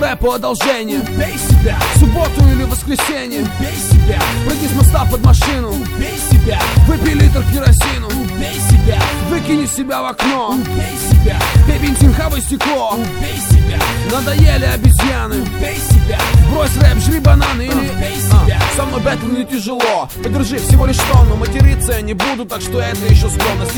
рэпу одолжение. Убей себя. В субботу или воскресенье. Убей себя. Прыгни с моста под машину. Убей себя. Выпей литр керосину. Убей себя. Выкини себя в окно. Убей себя. Пей бензин, хавай стекло. Убей себя. Надоели обезьяны. Убей себя. Брось рэп, жри бананы или убей себя. Со мной бэтл не тяжело. Подержи всего лишь тонну. Материться я не буду, так что это еще скромно.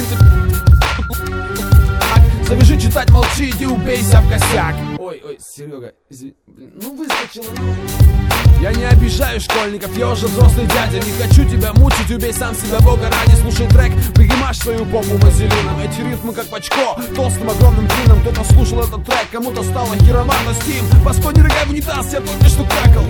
Завяжи читать, молчи, иди убейся в косяк. Ой, Серега, извини, ну выскочила. Я не обижаю школьников, я уже взрослый дядя. Не хочу тебя мучить, убей сам себя, бога ради. Слушай трек, пригимашь свою попу вазелином. Эти рифмы как в очко, толстым огромным клином. Кто-то слушал этот трек, кому-то стало херовато Steam. Постой, не рыгай в унитаз, я только что какал.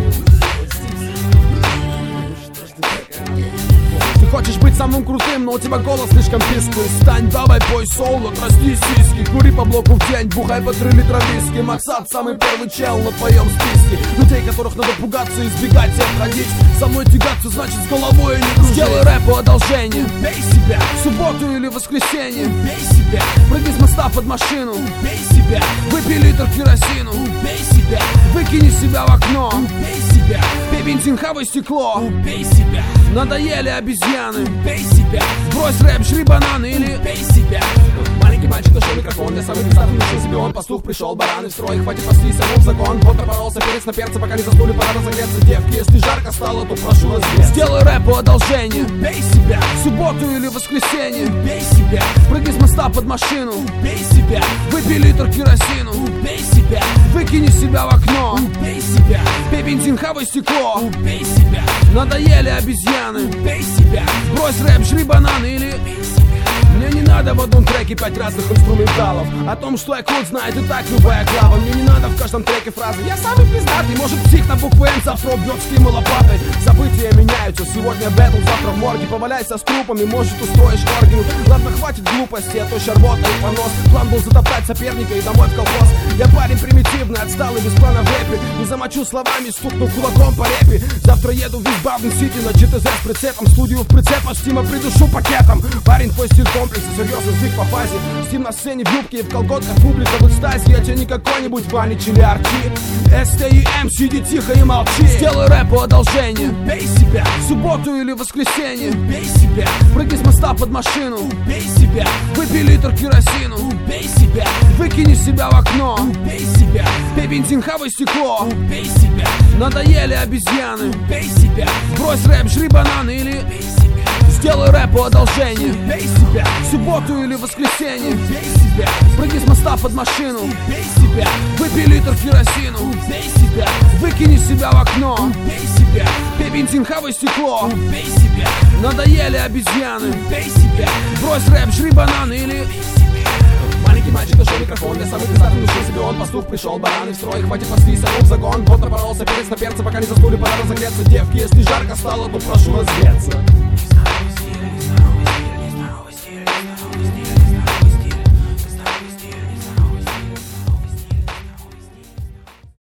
Хочешь быть самым крутым, но у тебя голос слишком писклый. Стань, давай, пой соло, отрасти сиськи. Кури по блоку в день, бухай по 3 литра виски. Максат самый первый чел на твоем списке. Людей, которых надо пугаться, избегать и обходить. Со мной тягаться, значит с головой не дружить. Сделай рэпу одолжение. Убей себя. В субботу или воскресенье. Убей себя. Прыгни с моста под машину. Убей себя. Выпей литр керосину. Убей себя. Выкини себя в окно. Убей себя. Пей бензин, хавай стекло. Убей себя. Надоели обезьяны. Убей себя. Брось рэп, жри бананы или убей себя. Маленький мальчик нашел микрофон для самых пиздатых, нашел себе он. Пастух пришел, бараны в строй, хватит пастись, в закон. Вот пропоролся перец на перце, пока не заснули, пора разогреться. Девки, если жарко стало, то прошу разгреться. Сделай рэпу одолжение. Убей себя. В субботу или воскресенье. Убей себя. Прыгни с моста под машину. Убей себя. Выпей литр керосину. Убей себя. Выкини себя в окно. Убей себя. Пей бензин, хавай стекло. Убей себя. Надоели обезьяны. Убей себя. Брось рэп, жри бананы или убей себя. Мне не надо в одном треке 5 разных инструменталов. О том, что я крут, знает и так любая клава. Мне не надо в каждом треке фразы «Я самый пиздатый». Может псих на букву Н завтра убьет стимул лопатой. События меняются, сегодня бэтл, завтра в морге. Поваляйся с трупами, может устроишь оргию. Ладно, хватит глупости, а то щербота и понос. План был затоптать соперника и домой в колхоз. Я парень примитивный, отсталый, без плана в рэпе. Не замочу словами, стукну кулаком по репе. Завтра еду в Висбауден-Сити на ГТЗ с прицепом. Студию в прицеп, а Стима придушу пакетом. Парень, твой стиль комплекс, серьезно сдвиг по фазе. Стим на сцене в юбке и в колготках, публика в экстазе. Я тебе не какой-нибудь Ванич или Арчи. STEM, сиди тихо и молчи. Сделай рэпу одолжение. Убей себя. В субботу или воскресенье. Убей себя. Прыгни с моста под машину. Убей себя. Выпей литр керосину. Убей себя. Выкини себя в окно. Убей себя. Пей бензин, хавай стекло. Убей себя. Надоели обезьяны. Убей себя. Брось рэп, жри бананы или убей себя. Сделай рэпу одолжение. Убей себя. В субботу или воскресенье. Убей себя. Прыгни с моста под машину. Убей себя. Выпей литр керосину. Убей себя. Выкини себя в окно. Убей себя. Пей бензин, хавай стекло. Убей себя. Надоели обезьяны. Убей себя. Брось рэп, жри бананы или убей себя. Маленький мальчик нашел микрофон для самых пиздатых, нашел себе он. Пастух пришел, бараны в строй, хватит пастись, в загон. Вот напоролся перец на перце, пока не заснули, пора разогреться. Девки, если жарко стало, то прошу разгреться.